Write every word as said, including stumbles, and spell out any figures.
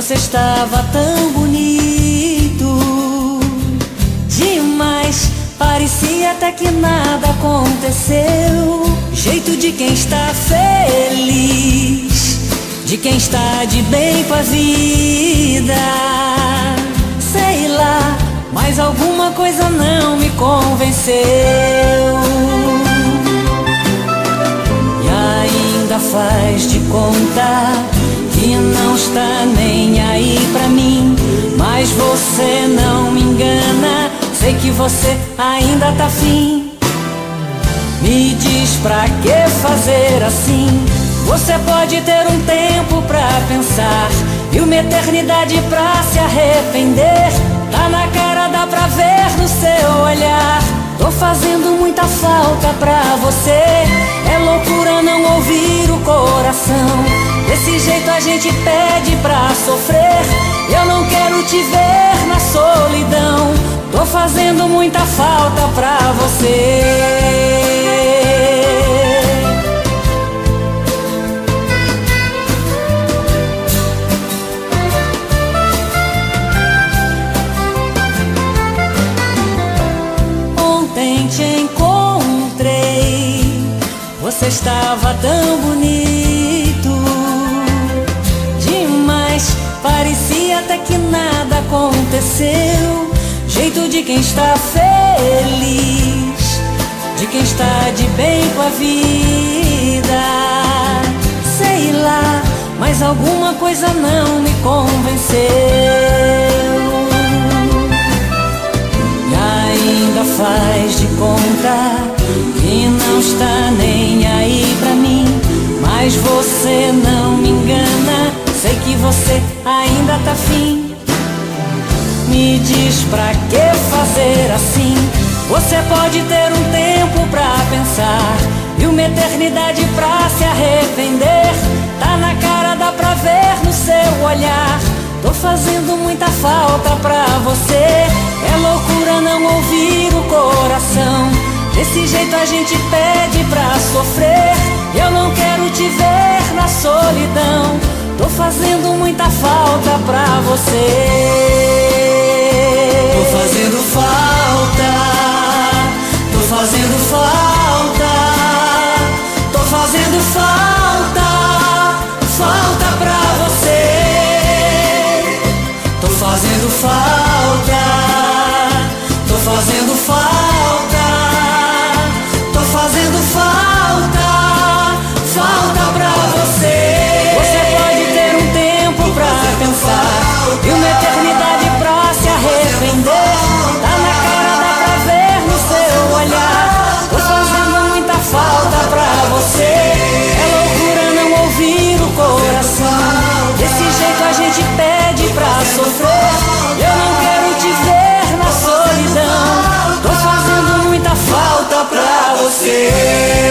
Você estava tão bonito demais, parecia até que nada aconteceu. Jeito de quem está feliz, de quem está de bem com a vida. Sei lá, mas alguma coisa não me convenceu. E ainda faz de conta que não está nem aí pra mim. Mas você não me engana, sei que você ainda tá afim. Me diz pra que fazer assim? Você pode ter um tempo pra pensar e uma eternidade pra se arrepender. Tá na cara, dá pra ver no seu olhar. Tô fazendo muita falta pra você. É loucura não ouvir o coração. Desse jeito a gente pede pra sofrer. Eu não quero te ver na solidão. Tô fazendo muita falta pra você. Ontem te encontrei, você estava tão bonito demais, parecia até que nada aconteceu. Jeito de quem está feliz, de quem está de bem com a vida. Sei lá, mas alguma coisa não me convenceu. E ainda faz de conta que não está nem aí pra mim. Mas você não me engana, sei que você ainda tá afim. Me diz pra que fazer assim? Você pode ter um tempo pra pensar e uma eternidade pra se arrepender. Tá na cara, dá pra ver no seu olhar. Tô fazendo muita falta pra você. É loucura não ouvir o coração. Desse jeito a gente pede pra sofrer. Eu não quero te ver na solidão. Tô fazendo muita falta pra você. Tô fazendo falta, tô fazendo falta, tô fazendo falta, falta pra você. Tô fazendo falta, tô fazendo falta, tô fazendo falta, falta pra você. Você pode ter um tempo pra pensar e uma eternidade pra se arrepender. Tá na cara, dá pra ver no seu olhar. Tô fazendo muita falta pra você. É loucura não ouvir o coração. Desse jeito a gente pede pra sofrer. Eu não quero te ver na solidão. Tô fazendo muita falta pra você.